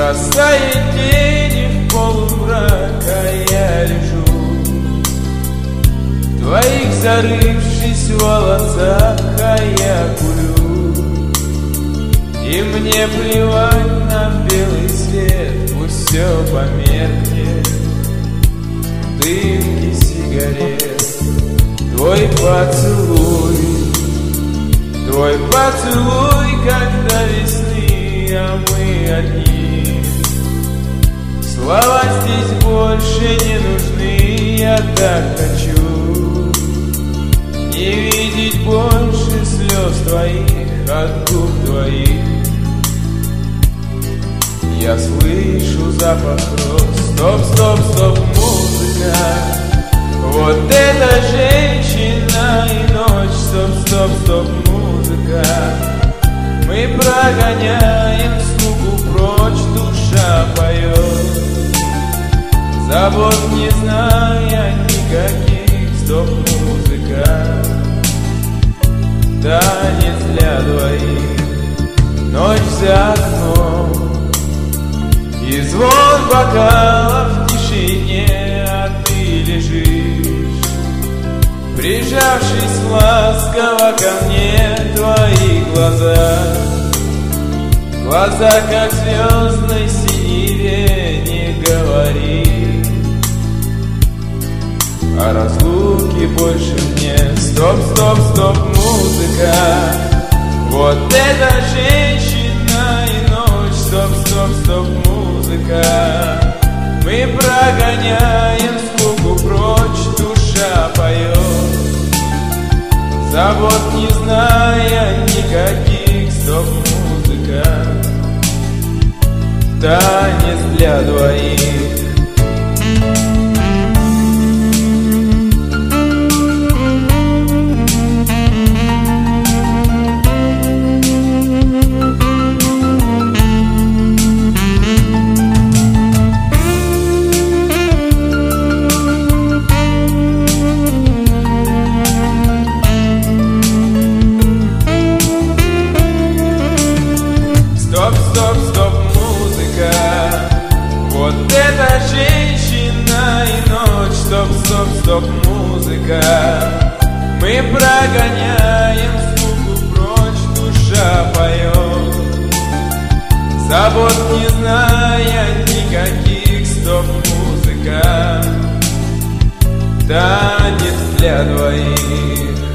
Бросает тени в полумрак, а я лежу в твоих зарывшись волосах, а я курю. И мне плевать на белый свет, пусть все померкнет в дымке сигарет. Твой поцелуй, когда весны, а мы одни. Слова здесь больше не нужны, я так хочу не видеть больше слез твоих от губ твоих. Я слышу запах роз, стоп, стоп, стоп, музыка. Вот эта женщина и ночь, стоп, стоп, стоп, музыка. Мы прогоняем скуку прочь, душа поет, забот не зная никаких, стоп, музыка. Танец для двоих, ночь за окном, и звон бокалов в тишине, а ты лежишь, прижавшись ласково ко мне. Твои глаза, как в звездной синеве, не говори о разлуке больше мне. Стоп, стоп, стоп, музыка. Вот эта женщина и ночь, стоп, стоп, стоп, музыка. Мы прогоняем скуку прочь, душа поет, забот не зная никаких, стоп, музыка. Танец для двоих. Стоп, стоп, стоп, музыка. Вот эта женщина и ночь, стоп, стоп, стоп, музыка. Мы прогоняем скуку прочь, душа поет, забот не зная никаких, стоп, музыка. Танец для двоих.